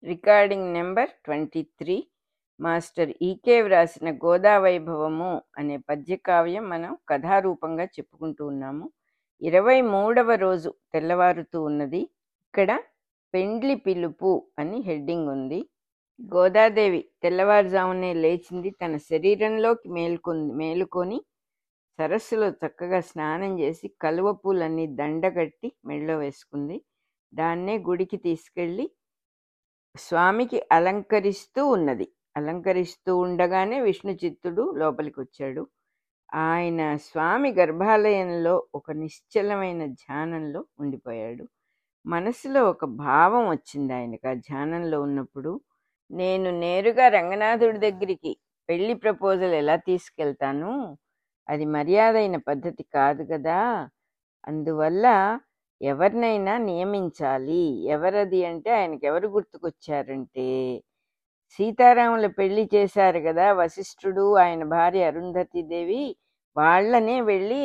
Recording number 23 master ఈకే వ్రాసిన గోదావైభవము అనే పద్యకావ్యం మనం కథారూపంగా చెప్పుకుంటూ ఉన్నాము. 23వ రోజు తెల్లవారుతూ ఉన్నది. ఇక్కడ పెండ్లి పిలుపు అని హెడ్డింగ్ ఉంది. గోదాదేవి తెల్లవారుజామునే లేచింది. తన శరీరంలోకి మేలుకొని సరస్సులో చక్కగా స్నానం చేసి కలువ పూలన్నీ దండగట్టి మెళ్ళో వేసుకుంది. దాన్నే గుడికి తీసుకెళ్ళి స్వామికి అలంకరిస్తూ ఉన్నది. అలంకరిస్తూ ఉండగానే విష్ణు చిత్తుడు లోపలికి వచ్చాడు. ఆయన స్వామి గర్భాలయంలో ఒక నిశ్చలమైన ధ్యానంలో ఉండిపోయాడు. మనసులో ఒక భావం వచ్చింది ఆయనకు. ఆ ధ్యానంలో ఉన్నప్పుడు, నేను నేరుగా రంగనాథుడి దగ్గరికి పెళ్లి ప్రపోజల్ ఎలా తీసుకెళ్తాను, అది మర్యాద అయిన పద్ధతి కాదు కదా, అందువల్ల ఎవరినైనా నియమించాలి. ఎవరది అంటే ఆయనకి ఎవరు గుర్తుకొచ్చారంటే, సీతారాముల పెళ్లి చేశారు కదా వశిష్ఠుడు, ఆయన భార్య అరుంధతీదేవి, వాళ్ళనే వెళ్ళి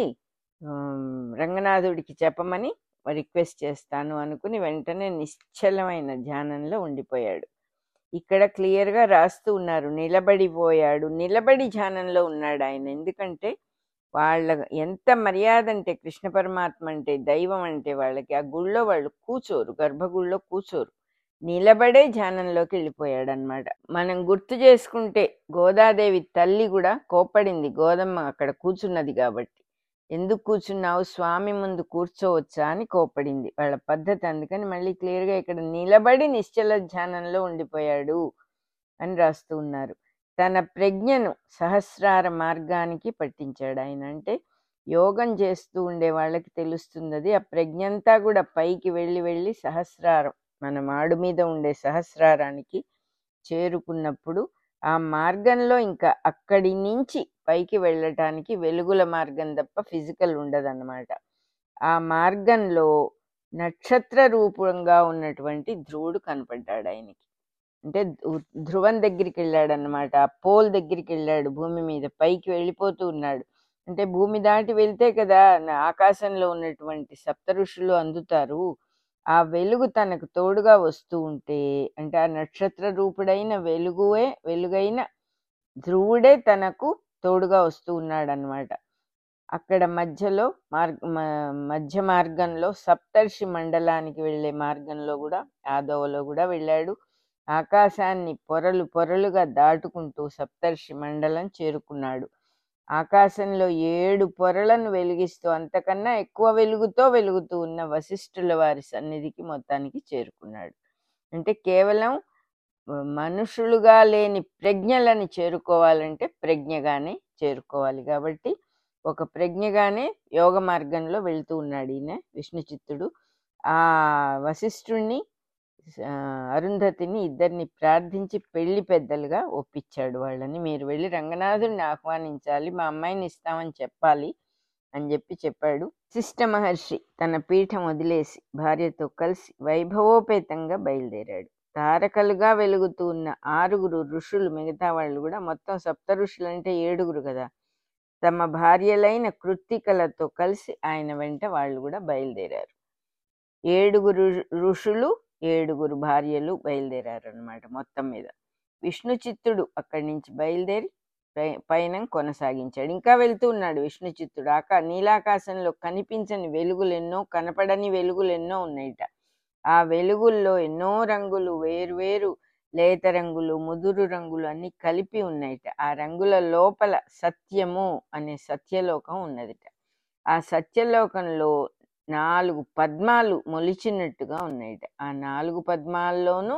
రంగనాథుడికి చెప్పమని రిక్వెస్ట్ చేస్తాను అనుకుని వెంటనే నిశ్చలమైన ధ్యానంలో ఉండిపోయాడు. ఇక్కడ క్లియర్గా రాస్తూ ఉన్నారు, నిలబడిపోయాడు. నిలబడి ధ్యానంలో ఉన్నాడు ఆయన. ఎందుకంటే వాళ్ళ ఎంత మర్యాద అంటే, కృష్ణ పరమాత్మ అంటే, దైవం అంటే వాళ్ళకి, ఆ గుళ్ళో వాళ్ళు కూర్చోరు, గర్భగుళ్ళో కూర్చోరు, నిలబడే ధ్యానంలోకి వెళ్ళిపోయాడు అనమాట. మనం గుర్తు చేసుకుంటే గోదాదేవి తల్లి కూడా కోప్పడింది, గోదమ్మ అక్కడ కూర్చున్నది కాబట్టి, ఎందుకు కూర్చున్నావు, స్వామి ముందు కూర్చోవచ్చా అని కోప్పడింది. వాళ్ళ పద్ధతి. అందుకని మళ్ళీ క్లియర్గా ఇక్కడ నిలబడి నిశ్చల ధ్యానంలో ఉండిపోయాడు అని రాస్తూ ఉన్నారు. తన ప్రజ్ఞను సహస్రార మార్గానికి పట్టించాడు ఆయన. అంటే యోగం చేస్తూ ఉండే వాళ్ళకి తెలుస్తుంది అది. ఆ ప్రజ్ఞ అంతా కూడా పైకి వెళ్ళి వెళ్ళి సహస్రారం, మన మాడు మీద ఉండే సహస్రారానికి చేరుకున్నప్పుడు ఆ మార్గంలో ఇంకా అక్కడి నుంచి పైకి వెళ్ళటానికి వెలుగుల మార్గం తప్ప ఫిజికల్ ఉండదన్నమాట. ఆ మార్గంలో నక్షత్ర రూపంగా ఉన్నటువంటి ధ్రువుడు కనపడ్డాడు ఆయనకి. అంటే ధ్రువం దగ్గరికి వెళ్ళాడు అన్నమాట. ఆ పోల్ దగ్గరికి వెళ్ళాడు. భూమి మీద పైకి వెళ్ళిపోతూ ఉన్నాడు. అంటే భూమి దాటి వెళ్తే కదా ఆకాశంలో ఉన్నటువంటి సప్త ఋషులు అందుతారు. ఆ వెలుగు తనకు తోడుగా వస్తూ ఉంటే, అంటే ఆ నక్షత్ర రూపుడైన వెలుగైన ధ్రువుడే తనకు తోడుగా వస్తూ ఉన్నాడు అన్నమాట. అక్కడ మధ్యలో మధ్య మార్గంలో సప్తర్షి మండలానికి వెళ్ళే మార్గంలో కూడా, ఆదోవలో కూడా వెళ్ళాడు. ఆకాశాన్ని పొరలు పొరలుగా దాటుకుంటూ సప్తర్షి మండలం చేరుకున్నాడు. ఆకాశంలో 7 పొరలను వెలిగిస్తూ, అంతకన్నా ఎక్కువ వెలుగుతూ ఉన్న వశిష్ఠుల వారి సన్నిధికి మొత్తానికి చేరుకున్నాడు. అంటే కేవలం మనుషులుగా లేని ప్రజ్ఞలని చేరుకోవాలంటే ప్రజ్ఞగానే చేరుకోవాలి. కాబట్టి ఒక ప్రజ్ఞగానే యోగ మార్గంలో వెళ్తూ ఉన్నాడు ఈయన విష్ణు చిత్తుడు. ఆ వశిష్ఠుణ్ణి, అరుంధతిని ఇద్దరిని ప్రార్థించి పెళ్లి పెద్దలుగా ఒప్పించాడు వాళ్ళని. మీరు వెళ్ళి రంగనాథుడిని ఆహ్వానించాలి, మా అమ్మాయిని ఇస్తామని చెప్పాలి అని చెప్పాడు. వశిష్ఠ మహర్షి తన పీఠం వదిలేసి భార్యతో కలిసి వైభవోపేతంగా బయలుదేరాడు. తారకలుగా వెలుగుతూ ఉన్న 6 ఋషులు, మిగతా వాళ్ళు కూడా, మొత్తం సప్త ఋషులు అంటే 7 కదా, తమ భార్యలైన కృత్తికలతో కలిసి ఆయన వెంట వాళ్ళు కూడా బయలుదేరారు. 7 ఋషులు, 7 భార్యలు బయలుదేరారు అనమాట మొత్తం మీద. విష్ణు చిత్తుడు అక్కడి నుంచి బయలుదేరి పయనం కొనసాగించాడు. ఇంకా వెళ్తూ ఉన్నాడు విష్ణు చిత్తుడు. నీలాకాశంలో కనిపించని వెలుగులెన్నో, కనపడని వెలుగులెన్నో ఉన్నాయిట. ఆ వెలుగుల్లో ఎన్నో రంగులు, వేరువేరు లేత రంగులు, ముదురు రంగులు అన్ని కలిపి ఉన్నాయిట. ఆ రంగుల లోపల సత్యము అనే సత్యలోకం ఉన్నదిట. ఆ సత్యలోకంలో 4 పద్మాలు మొలిచినట్టుగా ఉన్నాయిట. ఆ 4 పద్మాల్లోనూ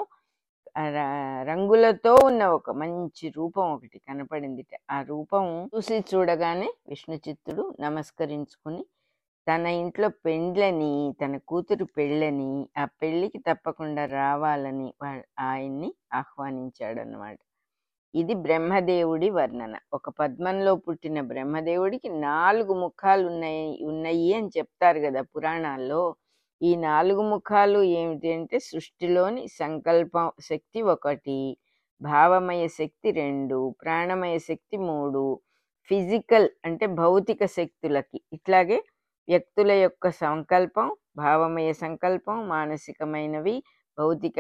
రంగులతో ఉన్న ఒక మంచి రూపం ఒకటి కనపడిందిట. ఆ రూపం చూడగానే విష్ణు చిత్తుడు నమస్కరించుకుని తన ఇంట్లో పెండ్లని, తన కూతురు పెళ్ళని, ఆ పెళ్లికి తప్పకుండా రావాలని ఆయన్ని ఆహ్వానించాడన్నమాట. ఇది బ్రహ్మదేవుడి వర్ణన. ఒక పద్మంలో పుట్టిన బ్రహ్మదేవుడికి 4 ముఖాలు ఉన్నాయి అని చెప్తారు కదా పురాణాల్లో. ఈ 4 ముఖాలు ఏమిటి అంటే, సృష్టిలోని సంకల్ప శక్తి 1, భావమయ శక్తి 2, ప్రాణమయ శక్తి 3, ఫిజికల్ అంటే భౌతిక శక్తులకి, ఇట్లాగే వ్యక్తుల యొక్క సంకల్పం, భావమయ సంకల్పం, మానసికమైనవి, భౌతిక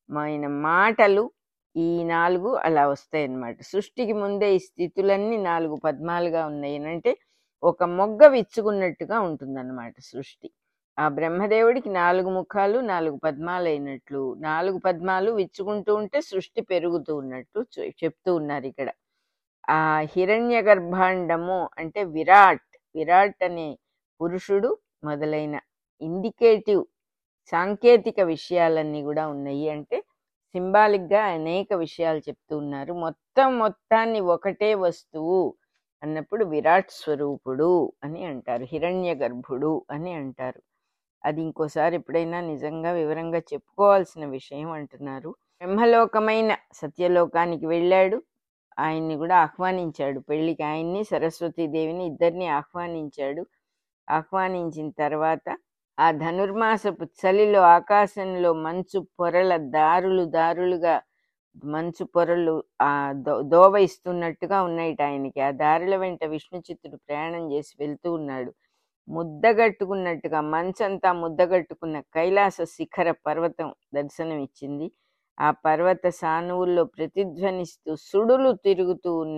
ఆయన మాటలు ఈ 4 అలా వస్తాయన్నమాట. సృష్టికి ముందే ఈ స్థితులన్నీ 4 పద్మాలుగా ఉన్నాయి అంటే ఒక మొగ్గ విచ్చుకున్నట్టుగా ఉంటుందన్నమాట సృష్టి. ఆ బ్రహ్మదేవుడికి 4 ముఖాలు 4 పద్మాలైనట్లు 4 పద్మాలు విచ్చుకుంటూ ఉంటే సృష్టి పెరుగుతూ ఉన్నట్టు చెప్తూ ఉన్నారు ఇక్కడ. ఆ హిరణ్య గర్భాండము అంటే విరాట్, విరాట్ అనే పురుషుడు మొదలైన ఇండికేటివ్ సాంకేతిక విషయాలన్నీ కూడా ఉన్నాయి. అంటే సింబాలిక్ గా అనేక విషయాలు చెప్తూ ఉన్నారు. మొత్తాన్ని ఒకటే వస్తువు అన్నప్పుడు విరాట్ స్వరూపుడు అని అంటారు, హిరణ్య గర్భుడు అని అంటారు. అది ఇంకోసారి ఎప్పుడైనా నిజంగా వివరంగా చెప్పుకోవాల్సిన విషయం అంటున్నారు. బ్రహ్మలోకమైన సత్యలోకానికి వెళ్ళాడు, ఆయన్ని కూడా ఆహ్వానించాడు పెళ్లికి. ఆయన్ని సరస్వతీదేవిని ఇద్దరిని ఆహ్వానించాడు. ఆహ్వానించిన తర్వాత ఆ ధనుర్మాసపు చలిలో ఆకాశంలో మంచు పొరల దారులుగా మంచు పొరలు ఆ దోవ ఇస్తున్నట్టుగా ఉన్నాయిట ఆయనకి. ఆ దారుల వెంట విష్ణు చిత్తుడు ప్రయాణం చేసి వెళ్తూ ఉన్నాడు. ముద్దగట్టుకున్నట్టుగా మంచంతా ముద్దగట్టుకున్న కైలాస శిఖర పర్వతం దర్శనం ఇచ్చింది. ఆ పర్వత సానువుల్లో ప్రతిధ్వనిస్తూ సుడులు తిరుగుతూ ఉన్న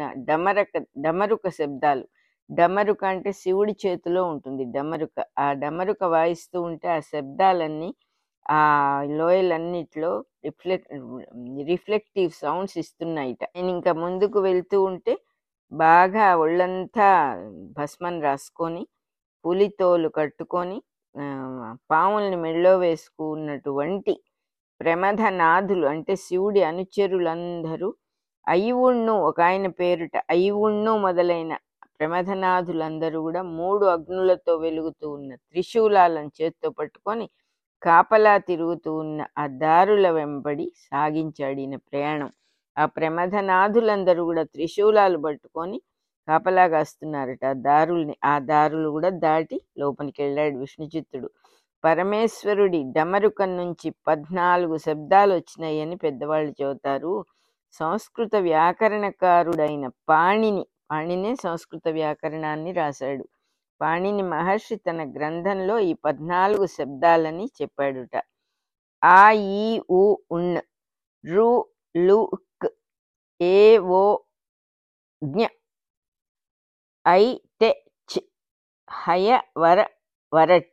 డమరుక శబ్దాలు. డమరుక అంటే శివుడి చేతిలో ఉంటుంది డమరుక. ఆ డమరుక వాయిస్తూ ఉంటే ఆ శబ్దాలన్నీ ఆ లోయలన్నిట్లో రిఫ్లెక్టివ్ సౌండ్స్ ఇస్తున్నాయిట. నేను ఇంకా ముందుకు వెళ్తూ ఉంటే బాగా ఒళ్ళంతా భస్మం రాసుకొని పులితోలు కట్టుకొని పాముల్ని మెళ్ళో వేసుకున్నటువంటి ప్రమథనాథులు అంటే శివుడి అనుచరులందరూ అయ్యుణ్ణు, ఒక ఆయన పేరుట అయ్యుణ్ణు మొదలైన ప్రమథనాథులందరూ కూడా 3 అగ్నులతో వెలుగుతూ ఉన్న త్రిశూలాలను చేత్తో పట్టుకొని కాపలా తిరుగుతూ ఉన్న ఆ దారుల వెంబడి సాగించాడు ఈయన ప్రయాణం. ఆ ప్రమథనాథులందరూ కూడా త్రిశూలాలు పట్టుకొని కాపలా కాస్తున్నారట ఆ దారుల్ని. ఆ దారులు కూడా దాటి లోపలికి వెళ్ళాడు విష్ణుచిత్తుడు. పరమేశ్వరుడి డమరుకం నుంచి 14 శబ్దాలు వచ్చినాయని పెద్దవాళ్ళు చెబుతారు. సంస్కృత వ్యాకరణకారుడైన పాణినే సంస్కృత వ్యాకరణాన్ని రాశాడు. పాణిని మహర్షి తన గ్రంథంలో ఈ 14 శబ్దాలని చెప్పాడుట. ఆ ఈ ఉ ఉన్ రు లు క్ ఏ ఓ జ్ఞ ఐ టె చ్ హయ వర వరట్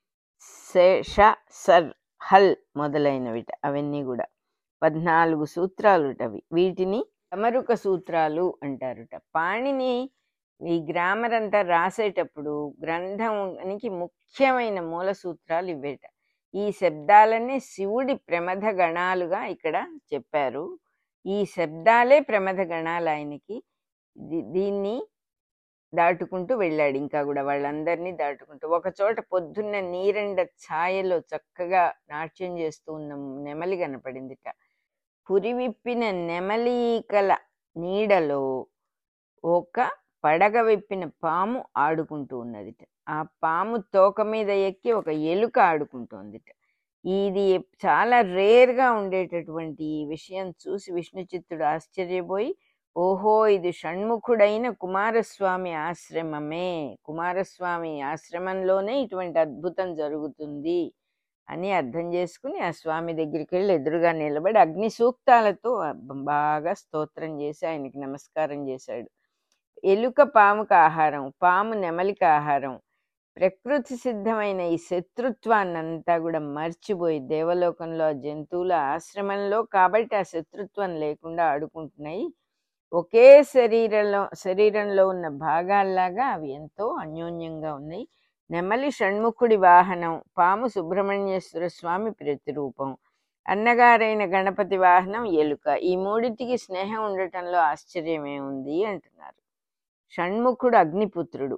శేష సర్ హల్ మొదలైనవిట. అవన్నీ కూడా 14 సూత్రాలుటవి. వీటిని డమరుక సూత్రాలు అంటారుట. పాణిని ఈ గ్రామర్ అంతా రాసేటప్పుడు గ్రంథానికి ముఖ్యమైన మూల సూత్రాలు ఇవేట. ఈ శబ్దాలన్నీ శివుడి ప్రమథ గణాలుగా ఇక్కడ చెప్పారు. ఈ శబ్దాలే ప్రమథ గణాలు ఆయనకి. దీన్ని దాటుకుంటూ వెళ్ళాడు. ఇంకా కూడా వాళ్ళందరినీ దాటుకుంటూ ఒక చోట పొద్దున్న నీరెండ ఛాయలో చక్కగా నాట్యం చేస్తూ ఉన్న నెమలి కనపడిందిట. పురివిప్పిన నెమలీకల నీడలో ఒక పడగ విప్పిన పాము ఆడుకుంటూ ఉన్నదిట. ఆ పాము తోక మీద ఎక్కి ఒక ఎలుక ఆడుకుంటోందిట. ఇది చాలా రేర్గా ఉండేటటువంటి ఈ విషయం చూసి విష్ణుచిత్తుడు ఆశ్చర్యపోయి, ఓహో ఇది షణ్ముఖుడైన కుమారస్వామి ఆశ్రమమే, కుమారస్వామి ఆశ్రమంలోనే ఇటువంటి అద్భుతం జరుగుతుంది అని అర్థం చేసుకుని ఆ స్వామి దగ్గరికి వెళ్ళి ఎదురుగా నిలబడి అగ్ని సూక్తాలతో బాగా స్తోత్రం చేసి ఆయనకి నమస్కారం చేశాడు. ఎలుక పాముకు ఆహారం, పాము నెమలికి ఆహారం. ప్రకృతి సిద్ధమైన ఈ శత్రుత్వాన్నంతా కూడా మర్చిపోయి దేవలోకంలో జంతువుల ఆశ్రమంలో కాబట్టి ఆ శత్రుత్వం లేకుండా ఆడుకుంటున్నాయి. ఒకే శరీరంలో ఉన్న భాగాల్లాగా అవి ఎంతో అన్యోన్యంగా ఉన్నాయి. నెమలి షణ్ముఖుడి వాహనం, పాము సుబ్రహ్మణ్యేశ్వర స్వామి ప్రతిరూపం, అన్నగారైన గణపతి వాహనం ఎలుక. ఈ మూడింటికి స్నేహం ఉండటంలో ఆశ్చర్యమే ఉంది అంటున్నారు. షణ్ముఖుడు అగ్నిపుత్రుడు,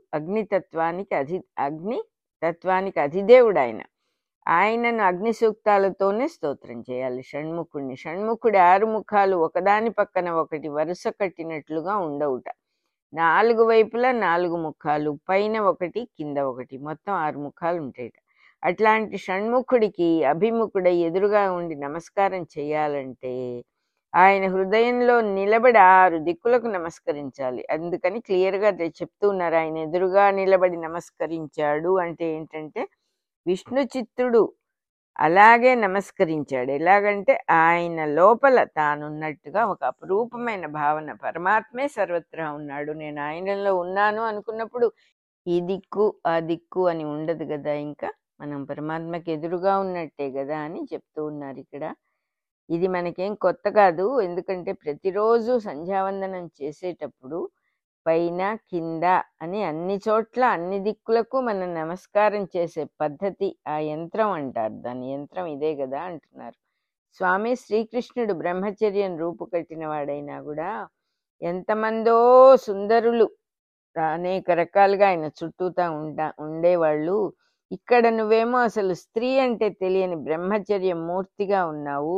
అగ్నితత్వానికి అధిదేవుడు ఆయన. ఆయనను అగ్ని సూక్తాలతోనే స్తోత్రం చేయాలి షణ్ముఖుడిని. షణ్ముఖుడి 6 ముఖాలు ఒకదాని పక్కన ఒకటి వరుస కట్టినట్లుగా ఉండవుట. 4 వైపులా 4 ముఖాలు, పైన ఒకటి కింద ఒకటి, మొత్తం 6 ముఖాలు ఉంటాయిట. అట్లాంటి షణ్ముఖుడికి అభిముఖుడై ఎదురుగా ఉండి నమస్కారం చేయాలంటే ఆయన హృదయంలో నిలబడి 6 దిక్కులకు నమస్కరించాలి. అందుకని క్లియర్గా చెప్తూ ఉన్నారు. ఆయన ఎదురుగా నిలబడి నమస్కరించాడు అంటే ఏంటంటే విష్ణు చిత్తుడు అలాగే నమస్కరించాడు. ఎలాగంటే ఆయన లోపల తానున్నట్టుగా ఒక అపురూపమైన భావన, పరమాత్మే సర్వత్రా ఉన్నాడు, నేను ఆయనలో ఉన్నాను అనుకున్నప్పుడు ఈ దిక్కు ఆ దిక్కు అని ఉండదు కదా, ఇంకా మనం పరమాత్మకి ఎదురుగా ఉన్నట్టే కదా అని చెప్తూ ఉన్నారు ఇక్కడ. ఇది మనకేం కొత్త కాదు, ఎందుకంటే ప్రతిరోజు సంధ్యావందనం చేసేటప్పుడు పైన కింద అని అన్ని చోట్ల అన్ని దిక్కులకు మనం నమస్కారం చేసే పద్ధతి ఆ యంత్రం అంటారు, దాని యంత్రం ఇదే కదా అంటున్నారు. స్వామి శ్రీకృష్ణుడు బ్రహ్మచర్యం రూపుకట్టిన వాడైనా కూడా ఎంతమందో సుందరులు అనేక రకాలుగా ఆయన చుట్టూతా ఉండేవాళ్ళు. ఇక్కడ నువ్వేమో అసలు స్త్రీ అంటే తెలియని బ్రహ్మచర్య మూర్తిగా ఉన్నావు.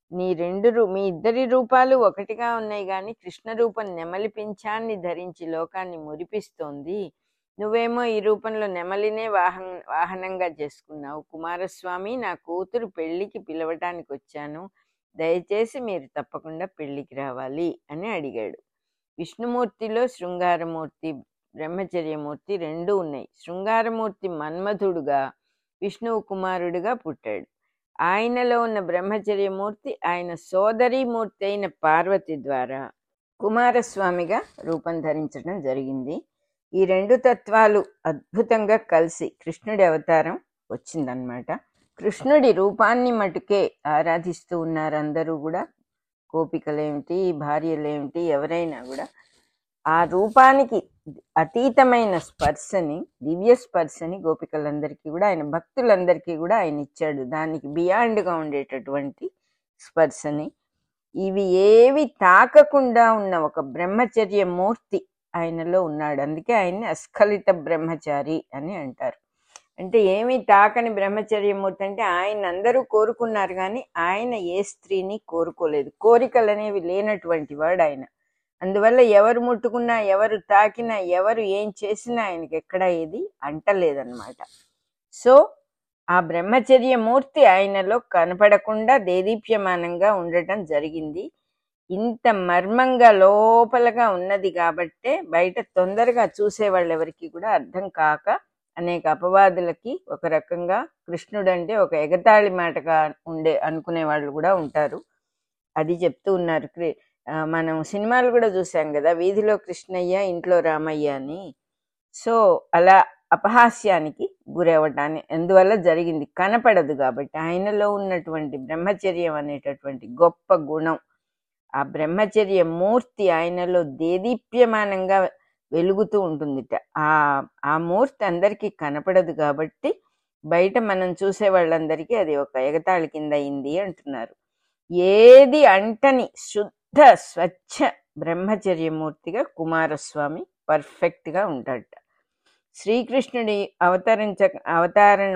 మీ ఇద్దరి రూపాలు ఒకటిగా ఉన్నాయి కానీ కృష్ణ రూపం నెమలి పింఛాన్ని ధరించి లోకాన్ని మురిపిస్తోంది. నువ్వేమో ఈ రూపంలో నెమలినే వాహనంగా చేసుకున్నావు. కుమారస్వామి, నా కూతురు పెళ్లికి పిలవటానికి వచ్చాను, దయచేసి మీరు తప్పకుండా పెళ్లికి రావాలి అని అడిగాడు. విష్ణుమూర్తిలో శృంగారమూర్తి, బ్రహ్మచర్యమూర్తి రెండూ ఉన్నాయి. శృంగారమూర్తి మన్మధుడుగా, విష్ణువు కుమారుడుగా పుట్టాడు. ఆయనలో ఉన్న బ్రహ్మచర్యమూర్తి ఆయన సోదరీమూర్తి అయిన పార్వతి ద్వారా కుమారస్వామిగా రూపం ధరించడం జరిగింది. ఈ రెండు తత్వాలు అద్భుతంగా కలిసి కృష్ణుడి అవతారం వచ్చిందనమాట. కృష్ణుడి రూపాన్ని మటుకే ఆరాధిస్తూ ఉన్నారు అందరూ కూడా, గోపికలేమిటి భార్యలేమిటి ఎవరైనా కూడా. ఆ రూపానికి అతీతమైన స్పర్శని, దివ్య స్పర్శని గోపికలందరికీ కూడా, ఆయన భక్తులందరికీ కూడా ఆయన ఇచ్చాడు. దానికి బియాండ్గా ఉండేటటువంటి స్పర్శని, ఇవి ఏవి తాకకుండా ఉన్న ఒక బ్రహ్మచర్య మూర్తి ఆయనలో ఉన్నాడు. అందుకే ఆయన్ని అస్ఖలిత బ్రహ్మచారి అని అంటారు. అంటే ఏమి తాకని బ్రహ్మచర్యమూర్తి అంటే ఆయన అందరూ కోరుకున్నారు కానీ ఆయన ఏ స్త్రీని కోరుకోలేదు. కోరికలు అనేవి లేనటువంటి వాడు ఆయన. అందువల్ల ఎవరు ముట్టుకున్నా, ఎవరు తాకినా, ఎవరు ఏం చేసినా ఆయనకి ఎక్కడా ఏది అంటలేదన్నమాట. సో ఆ బ్రహ్మచర్య మూర్తి ఆయనలో కనపడకుండా దేదీప్యమానంగా ఉండటం జరిగింది. ఇంత మర్మంగా లోపలగా ఉన్నది కాబట్టే బయట తొందరగా చూసేవాళ్ళు ఎవరికి కూడా అర్థం కాక అనేక అపవాదులకి ఒక రకంగా కృష్ణుడు అంటే ఒక ఎగతాళి మాటగా అనుకునే వాళ్ళు కూడా ఉంటారు. అది చెప్తూ ఉన్నారు. మనం సినిమాలు కూడా చూసాం కదా, వీధిలో కృష్ణయ్య ఇంట్లో రామయ్య అని. సో అలా అపహాస్యానికి గురవటాన్ని ఎందువల్ల జరిగింది, కనపడదు కాబట్టి. ఆయనలో ఉన్నటువంటి బ్రహ్మచర్యం అనేటటువంటి గొప్ప గుణం, ఆ బ్రహ్మచర్య మూర్తి ఆయనలో దేదీప్యమానంగా వెలుగుతూ ఉంటుందిట. ఆ మూర్తి అందరికీ కనపడదు కాబట్టి బయట మనం చూసే వాళ్ళందరికీ అది ఒక ఎగతాళి కింద అయింది అంటున్నారు. ఏది అంటని శుద్ధ స్వచ్ఛ బ్రహ్మచర్యమూర్తిగా కుమారస్వామి పర్ఫెక్ట్గా ఉంటాడట. శ్రీకృష్ణుడి అవతారం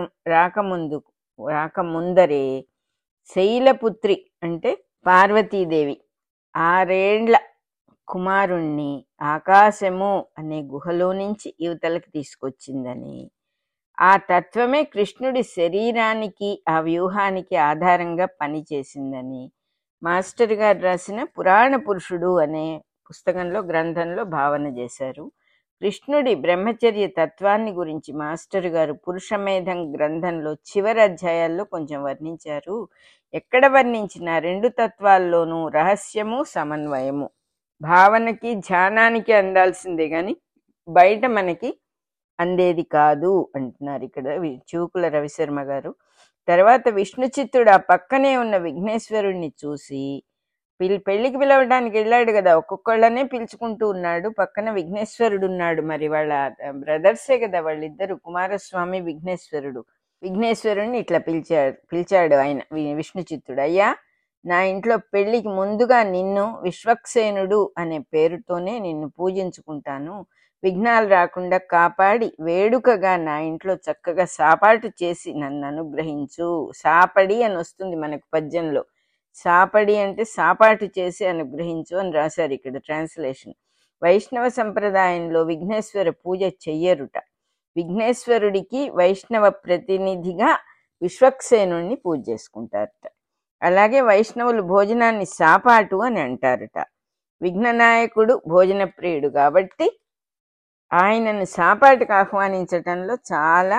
రాకముందరే శైలపుత్రి అంటే పార్వతీదేవి 6 ఏళ్ల కుమారుణ్ణి ఆకాశము అనే గుహలో నుంచి యువతలకు తీసుకొచ్చిందని, ఆ తత్వమే కృష్ణుడి శరీరానికి ఆ వ్యూహానికి ఆధారంగా పనిచేసిందని మాస్టర్ గారు రాసిన పురాణ పురుషుడు అనే గ్రంథంలో భావన చేశారు. కృష్ణుడి బ్రహ్మచర్య తత్వాన్ని గురించి మాస్టర్ గారు పురుషమేధం గ్రంథంలో చివరి అధ్యాయాల్లో కొంచెం వర్ణించారు. ఎక్కడ వర్ణించిన 2 తత్వాల్లోనూ రహస్యము సమన్వయము, భావనకి ధ్యానానికి అందాల్సిందే గాని బయట మనకి అందేది కాదు అంటున్నారు ఇక్కడ చూకుల రవిశర్మ గారు. తర్వాత విష్ణు చిత్తుడు ఆ పక్కనే ఉన్న విఘ్నేశ్వరుణ్ణి చూసి పెళ్లికి పిలవడానికి వెళ్ళాడు కదా, ఒక్కొక్కళ్ళనే పిలుచుకుంటూ ఉన్నాడు. పక్కన విఘ్నేశ్వరుడు ఉన్నాడు. మరి వాళ్ళ బ్రదర్సే కదా వాళ్ళిద్దరు, కుమారస్వామి విఘ్నేశ్వరుడు. విఘ్నేశ్వరుణ్ణి ఇట్లా పిలిచాడు ఆయన విష్ణు చిత్తుడు. అయ్యా, నా ఇంట్లో పెళ్లికి ముందుగా నిన్ను విశ్వక్సేనుడు అనే పేరుతోనే నిన్ను పూజించుకుంటాను, విఘ్నాలు రాకుండా కాపాడి వేడుకగా నా ఇంట్లో చక్కగా సాపాటు చేసి నన్ను అనుగ్రహించు. సాపడి అని వస్తుంది మనకు పద్యంలో. సాపడి అంటే సాపాటు చేసి అనుగ్రహించు అని రాశారు ఇక్కడ ట్రాన్స్లేషన్. వైష్ణవ సంప్రదాయంలో విఘ్నేశ్వర పూజ చెయ్యరుట. విఘ్నేశ్వరుడికి వైష్ణవ ప్రతినిధిగా విశ్వక్సేనుణ్ణి పూజ చేసుకుంటారట. అలాగే వైష్ణవులు భోజనాన్ని సాపాటు అని అంటారట. విఘ్ననాయకుడు భోజన ప్రియుడు కాబట్టి ఆయనను సాపాటుకు ఆహ్వానించటంలో చాలా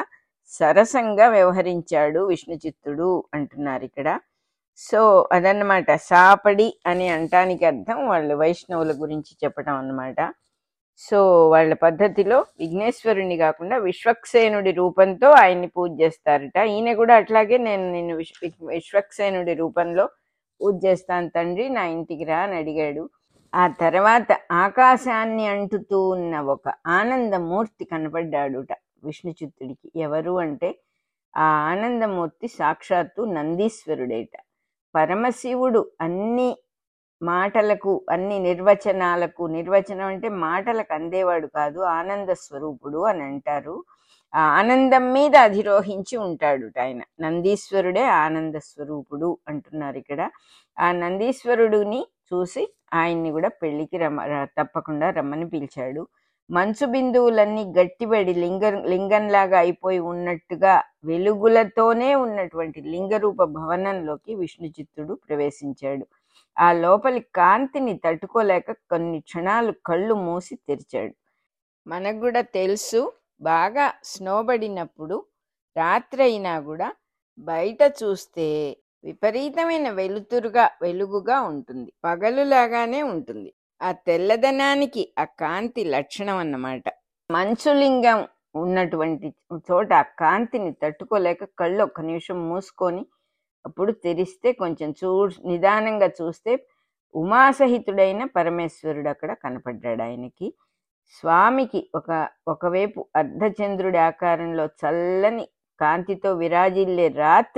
సరసంగా వ్యవహరించాడు విష్ణు చిత్తుడు అంటున్నారు ఇక్కడ. సో అదన్నమాట, సాపడి అని అంటానికి అర్థం వాళ్ళు వైష్ణవుల గురించి చెప్పటం అన్నమాట. సో వాళ్ళ పద్ధతిలో విఘ్నేశ్వరుని కాకుండా విశ్వక్సేనుడి రూపంతో ఆయన్ని పూజ చేస్తారట. ఈయన కూడా అట్లాగే నేను విశ్వక్సేనుడి రూపంలో పూజ చేస్తాను తండ్రి, నా ఇంటికి రా అని అడిగాడు. ఆ తర్వాత ఆకాశాన్ని అంటుతూ ఉన్న ఒక ఆనందమూర్తి కనపడ్డాడుట విష్ణు చిత్తుడికి. ఎవరు అంటే ఆ ఆనందమూర్తి సాక్షాత్తు నందీశ్వరుడేట. పరమశివుడు అన్ని మాటలకు, అన్ని నిర్వచనాలకు, నిర్వచనం అంటే మాటలకు అందేవాడు కాదు, ఆనంద స్వరూపుడు అని అంటారు. ఆ ఆనందం మీద అధిరోహించి ఉంటాడు ఆయన. నందీశ్వరుడే ఆనంద స్వరూపుడు అంటున్నారు ఇక్కడ. ఆ నందీశ్వరుడిని చూసి ఆయన్ని కూడా పెళ్లికి తప్పకుండా రమ్మని పిలిచాడు. మంచు బిందువులన్నీ గట్టిబడి లింగంలాగా అయిపోయి ఉన్నట్టుగా వెలుగులతోనే ఉన్నటువంటి లింగరూప భవనంలోకి విష్ణు చిత్తుడు ప్రవేశించాడు. ఆ లోపలి కాంతిని తట్టుకోలేక కొన్ని క్షణాలు కళ్ళు మూసి తెరిచాడు. మనకు కూడా తెలుసు, బాగా స్నోబడినప్పుడు రాత్రి అయినా కూడా బయట చూస్తే విపరీతమైన వెలుగుగా ఉంటుంది, పగలులాగానే ఉంటుంది. ఆ తెల్లదనానికి ఆ కాంతి లక్షణం అన్నమాట. మంచులింగం ఉన్నటువంటి చోట ఆ కాంతిని తట్టుకోలేక కళ్ళు ఒక్క నిమిషం మూసుకొని అప్పుడు తెరిస్తే కొంచెం నిదానంగా చూస్తే ఉమాసహితుడైన పరమేశ్వరుడు అక్కడ కనపడ్డాడు ఆయనకి. స్వామికి ఒకవైపు అర్ధచంద్రుడి ఆకారంలో చల్లని కాంతితో విరాజిల్లే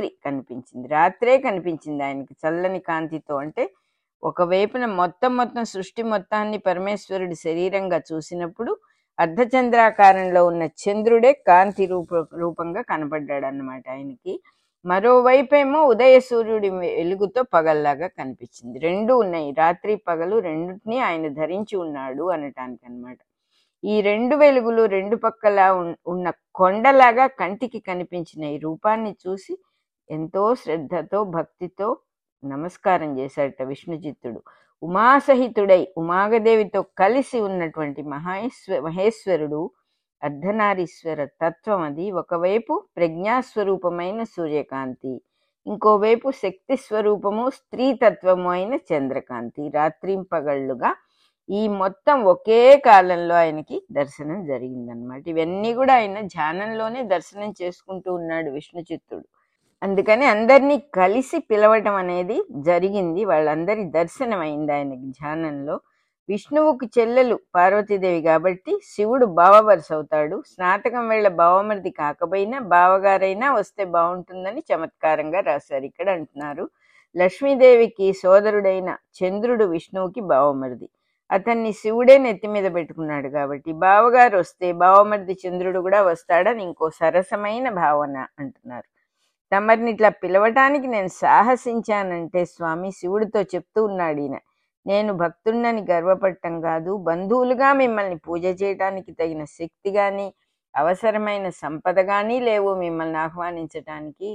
రాత్రే కనిపించింది ఆయనకి చల్లని కాంతితో. అంటే ఒకవైపున మొత్తం సృష్టి మొత్తాన్ని పరమేశ్వరుడి శరీరంగా చూసినప్పుడు అర్ధచంద్రాకారంలో ఉన్న చంద్రుడే కాంతి రూపంగా కనపడ్డాడు అన్నమాట ఆయనకి. మరోవైపేమో ఉదయ సూర్యుడి వెలుగుతో పగల్లాగా కనిపించింది. రెండు ఉన్నాయి, రాత్రి పగలు రెండుని ఆయన ధరించి ఉన్నాడు అనటానికి అన్నమాట. ఈ రెండు వెలుగులు రెండు పక్కలా ఉన్న కొండలాగా కంటికి కనిపించిన ఈ రూపాన్ని చూసి ఎంతో శ్రద్ధతో భక్తితో నమస్కారం చేశాడట విష్ణు చిత్తుడు. ఉమాసహితుడై ఉమాగదేవితో కలిసి ఉన్నటువంటి మహేశ్వరుడు అర్ధనారీశ్వర తత్వం అది. ఒకవైపు ప్రజ్ఞాస్వరూపమైన సూర్యకాంతి, ఇంకోవైపు శక్తి స్వరూపము స్త్రీ తత్వము అయిన చంద్రకాంతి. రాత్రింపగళ్ళుగా ఈ మొత్తం ఒకే కాలంలో ఆయనకి దర్శనం జరిగిందనమాట. ఇవన్నీ కూడా ఆయన ధ్యానంలోనే దర్శనం చేసుకుంటూ ఉన్నాడు విష్ణు చిత్తుడు. అందుకని అందరినీ కలిసి పిలవటం అనేది జరిగింది. వాళ్ళందరి దర్శనం అయింది ఆయనకి ధ్యానంలో. విష్ణువుకి చెల్లెలు పార్వతీదేవి కాబట్టి శివుడు బావవరుస అవుతాడు. స్నాతకం వేళ బావమరిది కాకపోయినా బావగారైనా వస్తే బాగుంటుందని చమత్కారంగా రాశారు ఇక్కడ అంటున్నారు. లక్ష్మీదేవికి సోదరుడైన చంద్రుడు విష్ణువుకి బావమరిది. అతన్ని శివుడే నెత్తి మీద పెట్టుకున్నాడు కాబట్టి బావగారు వస్తే బావమరిది చంద్రుడు కూడా వస్తాడని ఇంకో సరసమైన భావన అంటున్నారు. తమరిని ఇట్లా పిలవటానికి నేను సాహసించానంటే స్వామి శివుడితో చెప్తూ ఉన్నాడు ఈయన, నేను భక్తుడినని గర్వపడటం కాదు, బంధువులుగా మిమ్మల్ని పూజ చేయడానికి తగిన శక్తి కానీ అవసరమైన సంపద కానీ లేవు మిమ్మల్ని ఆహ్వానించటానికి.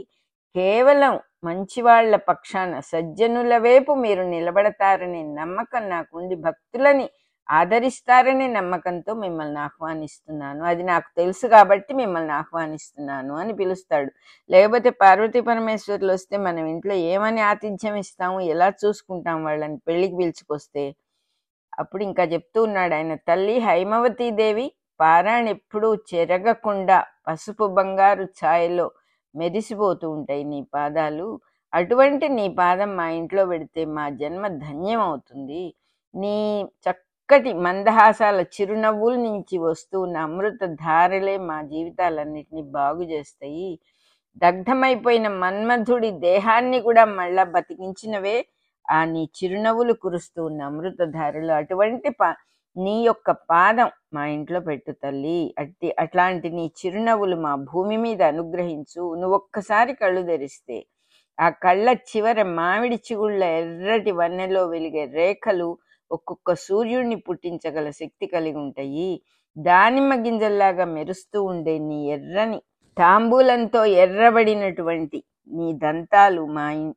కేవలం మంచివాళ్ల పక్షాన సజ్జనుల వైపు మీరు నిలబడతారనే నమ్మకం నాకుండి భక్తులని ఆదరిస్తారనే నమ్మకంతో మిమ్మల్ని ఆహ్వానిస్తున్నాను. అది నాకు తెలుసు కాబట్టి మిమ్మల్ని ఆహ్వానిస్తున్నాను అని పిలుస్తాడు. లేకపోతే పార్వతీ పరమేశ్వరులు వస్తే మనం ఇంట్లో ఏమని ఆతిథ్యం ఇస్తాము, ఎలా చూసుకుంటాం వాళ్ళని పెళ్లికి పిలుచుకొస్తే? అప్పుడు ఇంకా చెప్తూ ఉన్నాడు ఆయన, తల్లి హైమవతీదేవి పారాణి ఎప్పుడూ చెరగకుండా పసుపు బంగారు ఛాయలో మెరిసిపోతూ ఉంటాయి నీ పాదాలు. అటువంటి నీ పాదం మా ఇంట్లో పెడితే మా జన్మ ధన్యం అవుతుంది. నీ చక్కటి మందహాసాల చిరునవ్వుల నుంచి వస్తూ ఉన్న అమృత ధారలే మా జీవితాలన్నిటినీ బాగు చేస్తాయి. దగ్ధమైపోయిన మన్మధుడి దేహాన్ని కూడా మళ్ళా బతికించినవే ఆ నీ చిరునవ్వులు కురుస్తూ ఉన్న అమృత ధారలు. అటువంటి నీ యొక్క పాదం మా ఇంట్లో పెట్టు తల్లి. అట్లాంటి నీ చిరునవ్వులు మా భూమి మీద అనుగ్రహించు. నువ్వు ఒక్కసారి కళ్ళు తెరిస్తే ఆ కళ్ళ చివర మామిడి చిగుళ్ళ ఎర్రటి వన్నెలో వెలిగే రేఖలు ఒక్కొక్క సూర్యుడిని పుట్టించగల శక్తి కలిగి ఉంటాయి. దానిమ్మ గింజల్లాగా మెరుస్తూ ఉండే నీ ఎర్రని తాంబూలంతో ఎర్రబడినటువంటి నీ దంతాలు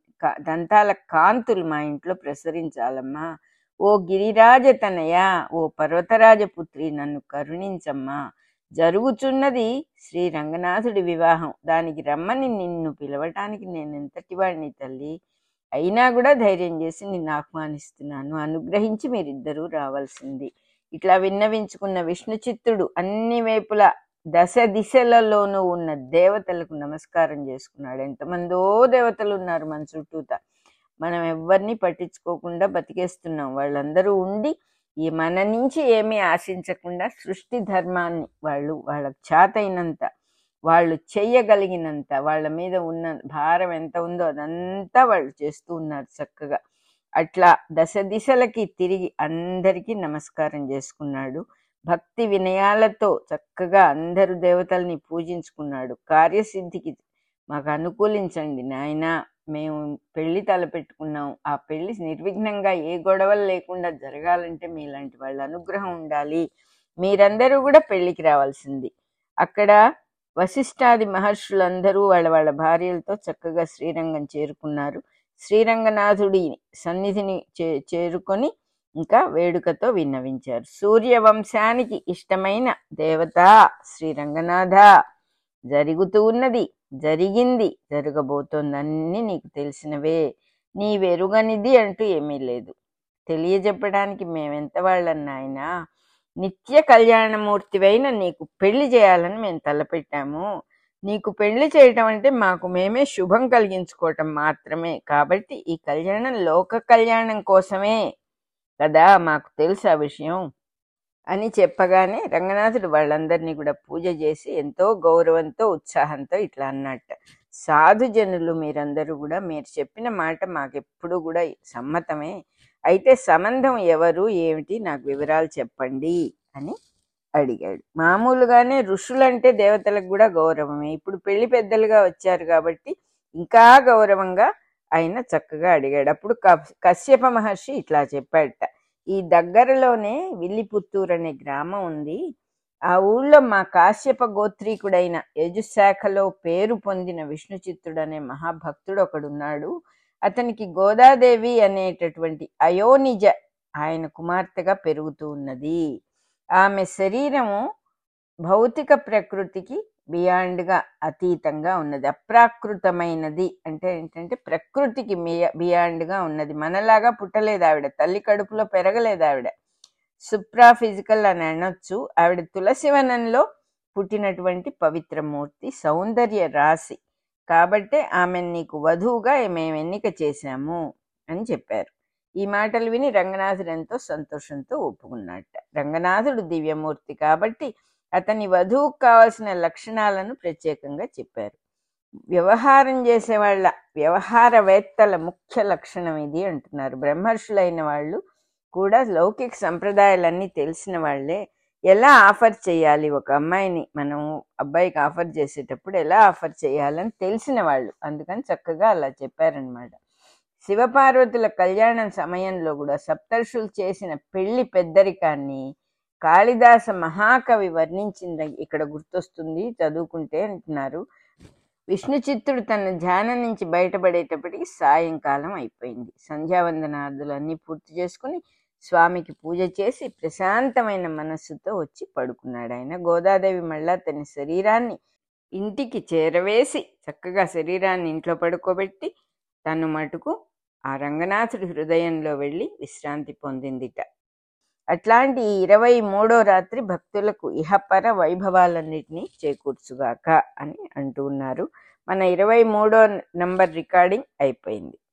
దంతాల కాంతులు మా ఇంట్లో ప్రసరించాలమ్మా. ఓ గిరిరాజ తనయ, ఓ పర్వతరాజపుత్రి, నన్ను కరుణించమ్మా. జరుగుచున్నది శ్రీ రంగనాథుడి వివాహం. దానికి రమ్మని నిన్ను పిలవటానికి నేనెంతటి వాడిని తల్లి. అయినా కూడా ధైర్యం చేసి నిన్ను ఆహ్వానిస్తున్నాను. అనుగ్రహించి మీరిద్దరూ రావాల్సింది. ఇట్లా విన్నవించుకున్న విష్ణుచిత్తుడు అన్ని వైపులా దశ దిశలలోనూ ఉన్న దేవతలకు నమస్కారం చేసుకున్నాడు. ఎంతమందో దేవతలు ఉన్నారు మన చుట్టూత. మనం ఎవరిని పట్టించుకోకుండా బతికేస్తున్నాం. వాళ్ళందరూ ఉండి ఈ మన నుంచి ఏమీ ఆశించకుండా సృష్టి ధర్మాన్ని వాళ్ళకు చేతైనంత, వాళ్ళు చెయ్యగలిగినంత, వాళ్ళ మీద ఉన్న భారం ఎంత ఉందో అదంతా వాళ్ళు చేస్తూ ఉన్నారు చక్కగా. అట్లా దశ దిశలకి తిరిగి అందరికీ నమస్కారం చేసుకున్నాడు. భక్తి వినయాలతో చక్కగా అందరు దేవతల్ని పూజించుకున్నాడు. కార్యసిద్ధికి మాకు అనుకూలించండి నాయనా, మేము పెళ్లి తలపెట్టుకున్నాం, ఆ పెళ్లి నిర్విఘ్నంగా ఏ గొడవలు లేకుండా జరగాలంటే మీలాంటి వాళ్ళ అనుగ్రహం ఉండాలి. మీరందరూ కూడా పెళ్లికి రావాల్సింది. అక్కడ వశిష్ఠాది మహర్షులందరూ వాళ్ళ భార్యలతో చక్కగా శ్రీరంగం చేరుకున్నారు. శ్రీరంగనాథుడి సన్నిధిని చేరుకొని ఇంకా వేడుకతో విన్నవించారు. సూర్యవంశానికి ఇష్టమైన దేవత శ్రీరంగనాథ, జరుగుతూ ఉన్నది, జరిగింది, జరగబోతోందన్నీ నీకు తెలిసినవే. నీవెరుగనిది అంటూ ఏమీ లేదు. తెలియజెప్పడానికి మేమెంత వాళ్ళన్నాయనా. నిత్య కళ్యాణమూర్తివైన నీకు పెళ్లి చేయాలని మేము తలపెట్టాము. నీకు పెళ్లి చేయటం అంటే మాకు మేమే శుభం కలిగించుకోవటం మాత్రమే. కాబట్టి ఈ కళ్యాణం లోక కళ్యాణం కోసమే కదా, మాకు తెలుసు ఆ విషయం అని చెప్పగానే రంగనాథుడు వాళ్ళందరినీ కూడా పూజ చేసి ఎంతో గౌరవంతో ఉత్సాహంతో ఇట్లా అన్నట్ట. సాధుజనులు మీరందరూ కూడా మీరు చెప్పిన మాట మాకెప్పుడు కూడా సమ్మతమే. అయితే సంబంధం ఎవరు ఏమిటి నాకు వివరాలు చెప్పండి అని అడిగాడు. మామూలుగానే ఋషులంటే దేవతలకు కూడా గౌరవమే. ఇప్పుడు పెళ్లి పెద్దలుగా వచ్చారు కాబట్టి ఇంకా గౌరవంగా ఆయన చక్కగా అడిగాడు. అప్పుడు కశ్యప మహర్షి ఇట్లా చెప్పాడట. ఈ దగ్గరలోనే విల్లిపుత్తూరు అనే గ్రామం ఉంది. ఆ ఊళ్ళో మా కాశ్యప గోత్రీకుడైన యజుశాఖలో పేరు పొందిన విష్ణుచిత్తుడు అనే మహాభక్తుడు ఒకడున్నాడు. అతనికి గోదాదేవి అనేటటువంటి అయోనిజ ఆయన కుమార్తెగా పెరుగుతూ ఉన్నది. ఆమె శరీరము భౌతిక ప్రకృతికి బియాండ్గా అతీతంగా ఉన్నది. అప్రాకృతమైనది అంటే ఏంటంటే ప్రకృతికి బియాండ్గా ఉన్నది. మనలాగా పుట్టలేదు ఆవిడ, తల్లి కడుపులో పెరగలేదు ఆవిడ. సుప్రా ఫిజికల్ అని అనొచ్చు. ఆవిడ తులసివనంలో పుట్టినటువంటి పవిత్రమూర్తి, సౌందర్య రాశి. కాబట్టే ఆమెను నీకు వధువుగా మేము ఎన్నిక చేశాము అని చెప్పారు. ఈ మాటలు విని రంగనాథుడు ఎంతో సంతోషంతో ఒప్పుకున్నట్ట. రంగనాథుడు దివ్యమూర్తి కాబట్టి అతని వధువుకు కావాల్సిన లక్షణాలను ప్రత్యేకంగా చెప్పారు. వ్యవహారం చేసేవాళ్ళ, వ్యవహారవేత్తల ముఖ్య లక్షణం ఇది అంటున్నారు. బ్రహ్మర్షులైన వాళ్ళు కూడా లౌకిక సంప్రదాయాలన్నీ తెలిసిన వాళ్ళే. ఎలా ఆఫర్ చేయాలి, ఒక అమ్మాయిని మనం అబ్బాయికి ఆఫర్ చేసేటప్పుడు ఎలా ఆఫర్ చేయాలని తెలిసిన వాళ్ళు, అందుకని చక్కగా అలా చెప్పారనమాట. శివపార్వతుల కళ్యాణం సమయంలో కూడా సప్తర్షులు చేసిన పెళ్లి పెద్దరికాన్ని కాళిదాస మహాకవి వర్ణించింది ఇక్కడ గుర్తొస్తుంది చదువుకుంటే అంటున్నారు. విష్ణుచిత్తుడు తన ధ్యానం నుంచి బయటపడేటప్పటికి సాయంకాలం అయిపోయింది. సంధ్యావందనాదులన్నీ పూర్తి చేసుకుని స్వామికి పూజ చేసి ప్రశాంతమైన మనస్సుతో వచ్చి పడుకున్నాడు ఆయన. గోదాదేవి మళ్ళా తన శరీరాన్ని ఇంటికి చేరవేసి చక్కగా శరీరాన్ని ఇంట్లో పడుకోబెట్టి తను మటుకు ఆ రంగనాథుడి హృదయంలో వెళ్ళి విశ్రాంతి పొందిందిట. అట్లాంటి 23వ రాత్రి భక్తులకు ఇహపర వైభవాలన్నిటినీ చేకూర్చుగాక అని అంటూ ఉన్నారు. మన 23వ నంబర్ రికార్డింగ్ అయిపోయింది.